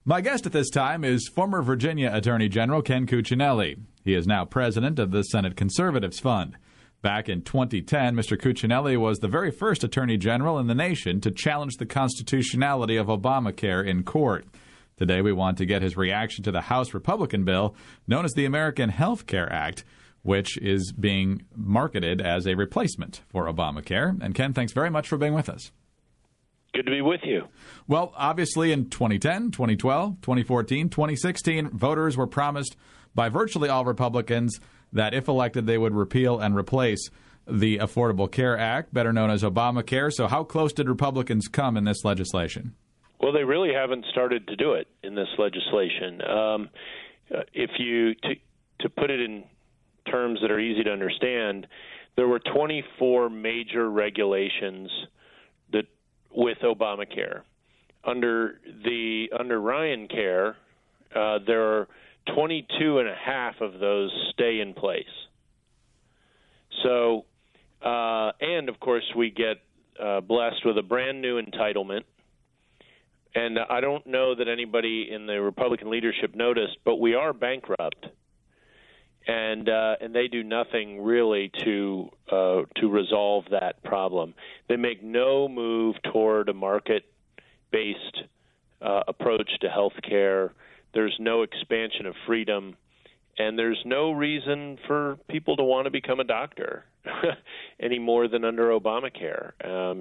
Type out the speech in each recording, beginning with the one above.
My guest at this time is former Virginia Attorney General Ken Cuccinelli. He is now president of the Senate Conservatives Fund. Back in 2010, Mr. Cuccinelli was the very first Attorney General in the nation to challenge the constitutionality of Obamacare in court. Today, we want to get his reaction to the House Republican bill known as the American Health Care Act, which is being marketed as a replacement for Obamacare. And Ken, thanks very much for being with us. Good to be with you. Well, obviously in 2010, 2012, 2014, 2016, voters were promised by virtually all Republicans that if elected, they would repeal and replace the Affordable Care Act, better known as Obamacare. So how close did Republicans come in this legislation? Well, they really haven't started to do it in this legislation. If you to put it in terms that are easy to understand, there were 24 major regulations that with Obamacare. Under Ryan Care, there are 22 and a half of those stay in place. So, and of course, we get blessed with a brand new entitlement. And I don't know that anybody in the Republican leadership noticed, but we are bankrupt, and they do nothing really to resolve that problem. They make no move toward a market-based approach to health care. There's no expansion of freedom, and there's no reason for people to want to become a doctor any more than under Obamacare.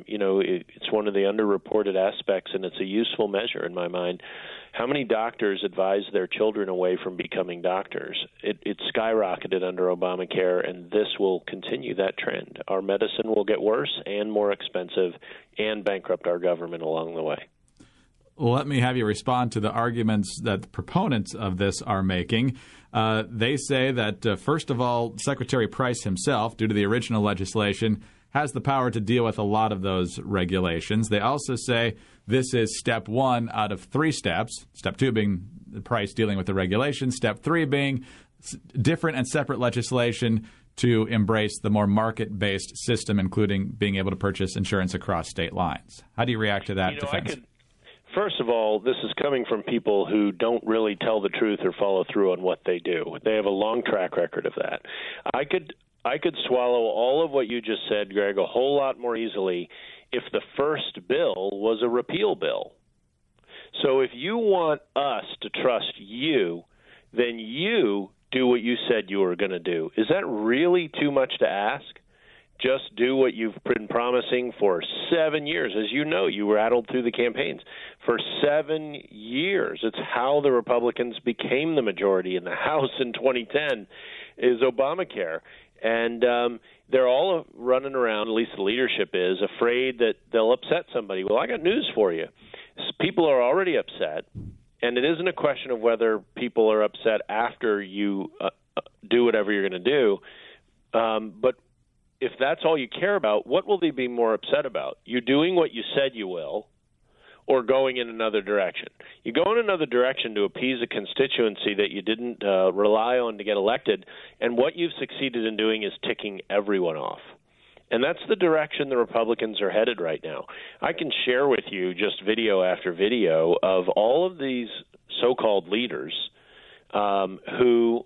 It's one of the underreported aspects, and it's a useful measure in my mind. How many doctors advise their children away from becoming doctors? It skyrocketed under Obamacare, and this will continue that trend. Our medicine will get worse and more expensive and bankrupt our government along the way. Well, let me have you respond to the arguments that the proponents of this are making. They say that, first of all, Secretary Price himself, due to the original legislation, has the power to deal with a lot of those regulations. They also say this is step one out of three steps, step two being the Price dealing with the regulations, step three being different and separate legislation to embrace the more market-based system, including being able to purchase insurance across state lines. How do you react to that defense? First of all, this is coming from people who don't really tell the truth or follow through on what they do. They have a long track record of that. I could swallow all of what you just said, Greg, a whole lot more easily if the first bill was a repeal bill. So if you want us to trust you, then you do what you said you were going to do. Is that really too much to ask? Just do what you've been promising for 7 years. As you know, you rattled through the campaigns. For 7 years, it's how the Republicans became the majority in the House in 2010, is Obamacare. And they're all running around, at least the leadership is, afraid that they'll upset somebody. Well, I got news for you. People are already upset, and it isn't a question of whether people are upset after you do whatever you're going to do, but if that's all you care about, what will they be more upset about? You doing what you said you will, or going in another direction? You go in another direction to appease a constituency that you didn't rely on to get elected, and what you've succeeded in doing is ticking everyone off. And that's the direction the Republicans are headed right now. I can share with you just video after video of all of these so-called leaders who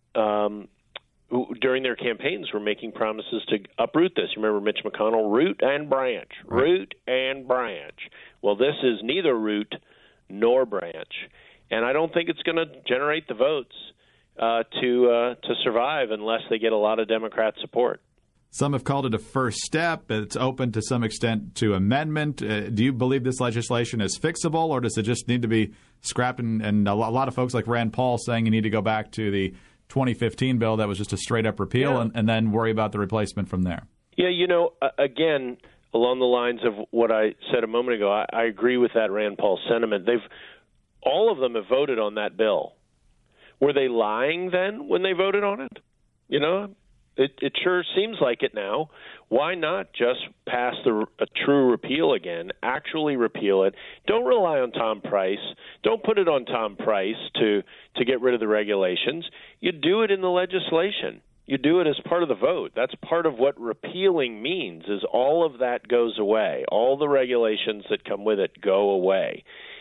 during their campaigns were making promises to uproot this. You remember Mitch McConnell, root and branch, root and branch. Well, this is neither root nor branch, and I don't think it's going to generate the votes to survive unless they get a lot of Democrat support. Some have called it a first step. It's open to some extent to amendment. Do you believe this legislation is fixable, or does it just need to be scrapped? And a lot of folks like Rand Paul saying you need to go back to the 2015 bill that was just a straight-up repeal and then worry about the replacement from there. Yeah, again, along the lines of what I said a moment ago, I agree with that Rand Paul sentiment. All of them have voted on that bill. Were they lying then when they voted on it? It sure seems like it now. Why not just pass a true repeal again, actually repeal it? Don't rely on Tom Price. Don't put it on Tom Price to get rid of the regulations. You do it in the legislation. You do it as part of the vote. That's part of what repealing means, is all of that goes away. All the regulations that come with it go away.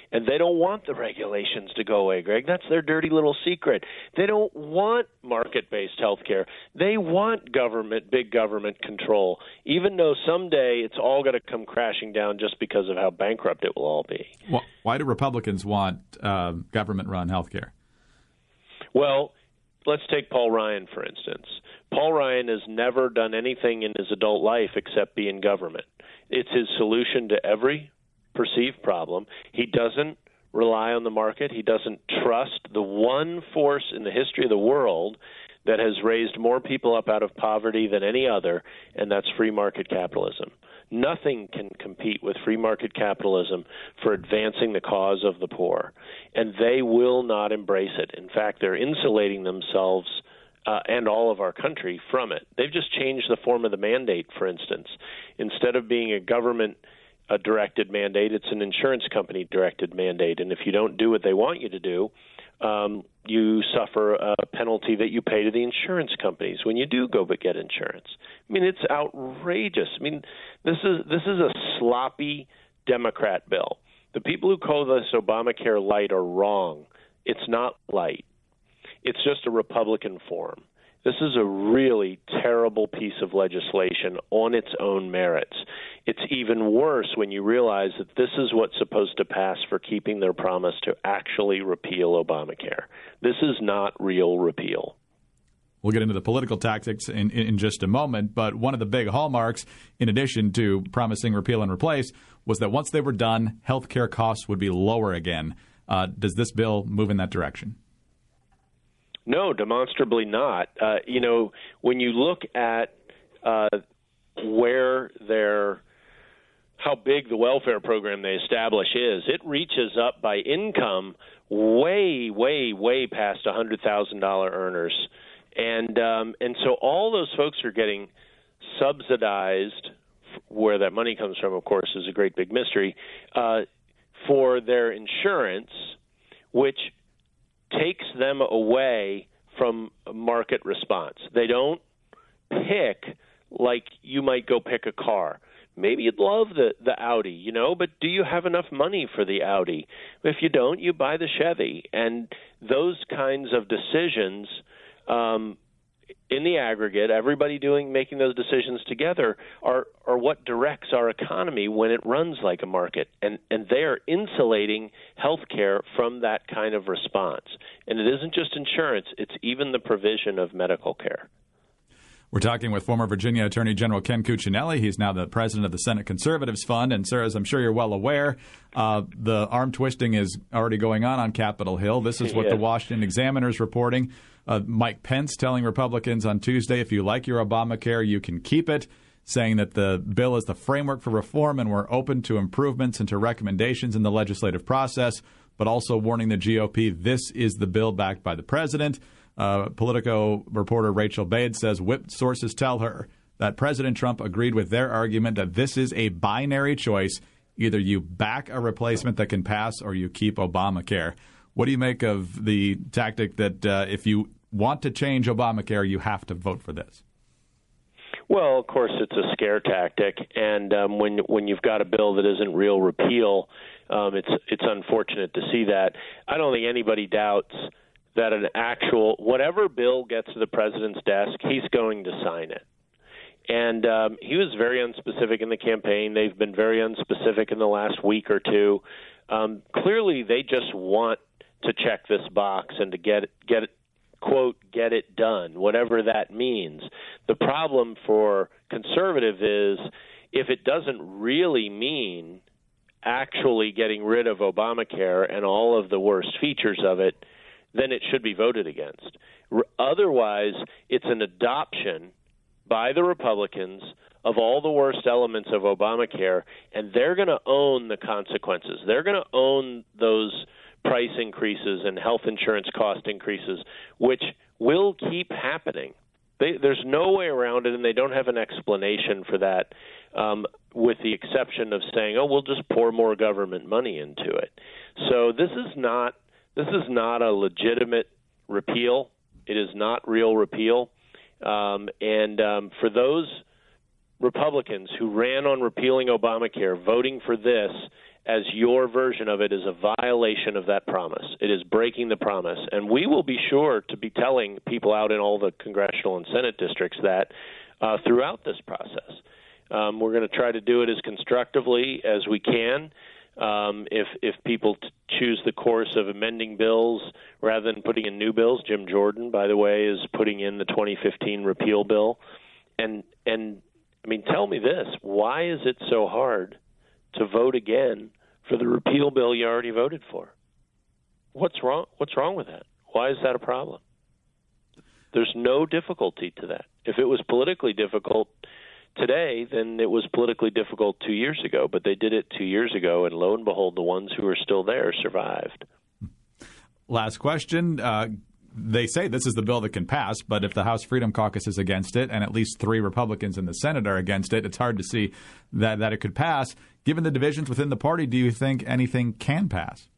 And they don't want the regulations to go away, Greg. That's their dirty little secret. They don't want market-based health care. They want big government control, even though someday it's all going to come crashing down just because of how bankrupt it will all be. Why do Republicans want government-run health care? Well, let's take Paul Ryan, for instance. Paul Ryan has never done anything in his adult life except be in government. It's his solution to every perceived problem. He doesn't rely on the market. He doesn't trust the one force in the history of the world that has raised more people up out of poverty than any other, and that's free market capitalism. Nothing can compete with free market capitalism for advancing the cause of the poor, and they will not embrace it. In fact, they're insulating themselves and all of our country from it. They've just changed the form of the mandate, for instance. Instead of being a government-directed mandate, it's an insurance company-directed mandate, and if you don't do what they want you to do, you suffer a penalty that you pay to the insurance companies when you do go but get insurance. I mean, it's outrageous. I mean, this is a sloppy Democrat bill. The people who call this Obamacare light are wrong. It's not light. It's just a Republican form. This is a really terrible piece of legislation on its own merits. It's even worse when you realize that this is what's supposed to pass for keeping their promise to actually repeal Obamacare. This is not real repeal. We'll get into the political tactics in just a moment, but one of the big hallmarks, in addition to promising repeal and replace, was that once they were done, health care costs would be lower again. Does this bill move in that direction? No, demonstrably not. When you look at how big the welfare program they establish is, it reaches up by income way, way, way past $100,000 earners. And so all those folks are getting subsidized. Where that money comes from, of course, is a great big mystery, for their insurance, which takes them away from market response. They don't pick like you might go pick a car. Maybe you'd love the Audi, but do you have enough money for the Audi? If you don't, you buy the Chevy. And those kinds of decisions, in the aggregate, everybody making those decisions together are what directs our economy when it runs like a market. And they are insulating healthcare from that kind of response. And it isn't just insurance, it's even the provision of medical care. We're talking with former Virginia Attorney General Ken Cuccinelli. He's now the president of the Senate Conservatives Fund. And, sir, as I'm sure you're well aware, the arm twisting is already going on Capitol Hill. This is what the Washington Examiner is reporting. Mike Pence telling Republicans on Tuesday, if you like your Obamacare, you can keep it, saying that the bill is the framework for reform and we're open to improvements and to recommendations in the legislative process, but also warning the GOP this is the bill backed by the president. Politico reporter Rachel Bade says whipped sources tell her that President Trump agreed with their argument that this is a binary choice. Either you back a replacement that can pass or you keep Obamacare. What do you make of the tactic that if you want to change Obamacare, you have to vote for this? Well, of course, it's a scare tactic. And when you've got a bill that isn't real repeal, it's unfortunate to see that. I don't think anybody doubts that whatever bill gets to the president's desk, he's going to sign it. And he was very unspecific in the campaign. They've been very unspecific in the last week or two. Clearly, they just want to check this box and to get it done, whatever that means. The problem for conservative is if it doesn't really mean actually getting rid of Obamacare and all of the worst features of it, then it should be voted against. Otherwise, it's an adoption by the Republicans of all the worst elements of Obamacare, and they're going to own the consequences. They're going to own those price increases and health insurance cost increases, which will keep happening. There's no way around it, and they don't have an explanation for that, with the exception of saying, we'll just pour more government money into it. So this is not a legitimate repeal. It is not real repeal. For those Republicans who ran on repealing Obamacare, voting for this as your version of it is a violation of that promise. It is breaking the promise. And we will be sure to be telling people out in all the congressional and Senate districts that throughout this process. We're going to try to do it as constructively as we can. If people choose the course of amending bills rather than putting in new bills, Jim Jordan, by the way, is putting in the 2015 repeal bill. And I mean, tell me this, why is it so hard to vote again for the repeal bill you already voted for? What's wrong? What's wrong with that? Why is that a problem? There's no difficulty to that. If it was politically difficult today, then it was politically difficult 2 years ago, but they did it 2 years ago, and lo and behold, the ones who are still there survived. Last question. They say this is the bill that can pass, but if the House Freedom Caucus is against it and at least 3 Republicans in the Senate are against it, it's hard to see that it could pass. Given the divisions within the party, do you think anything can pass?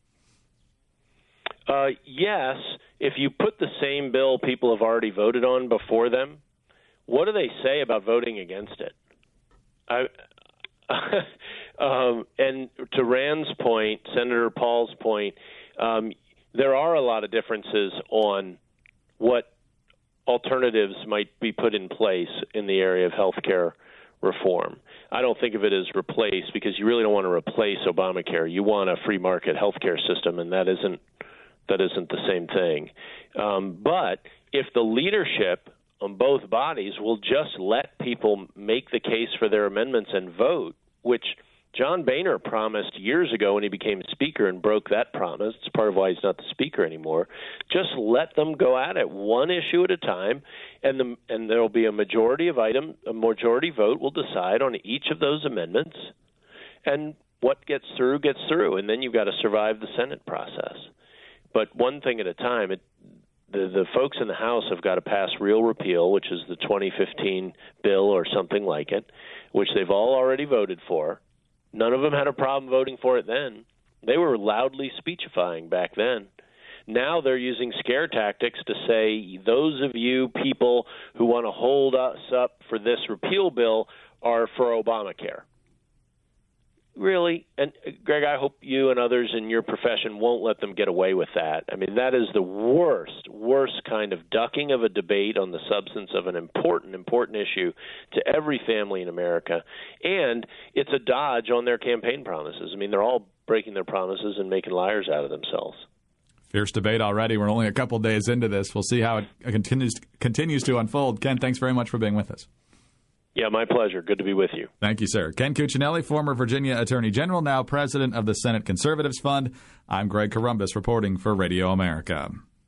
Yes. If you put the same bill people have already voted on before them, what do they say about voting against it? And to Rand's point, Senator Paul's point, there are a lot of differences on what alternatives might be put in place in the area of health care reform. I don't think of it as replace, because you really don't want to replace Obamacare. You want a free market health care system, and that isn't the same thing. But if the leadership on both bodies will just let people make the case for their amendments and vote, which John Boehner promised years ago when he became Speaker and broke that promise. It's part of why he's not the Speaker anymore. Just let them go at it, one issue at a time, and there will be a majority vote will decide on each of those amendments, and what gets through, and then you've got to survive the Senate process. But one thing at a time. The folks in the House have got to pass real repeal, which is the 2015 bill or something like it, which they've all already voted for. None of them had a problem voting for it then. They were loudly speechifying back then. Now they're using scare tactics to say those of you people who want to hold us up for this repeal bill are for Obamacare. Really? And, Greg, I hope you and others in your profession won't let them get away with that. I mean, that is the worst kind of ducking of a debate on the substance of an important issue to every family in America. And it's a dodge on their campaign promises. I mean, they're all breaking their promises and making liars out of themselves. Fierce debate already. We're only a couple days into this. We'll see how it continues to unfold. Ken, thanks very much for being with us. Yeah, my pleasure. Good to be with you. Thank you, sir. Ken Cuccinelli, former Virginia Attorney General, now president of the Senate Conservatives Fund. I'm Greg Corombos reporting for Radio America.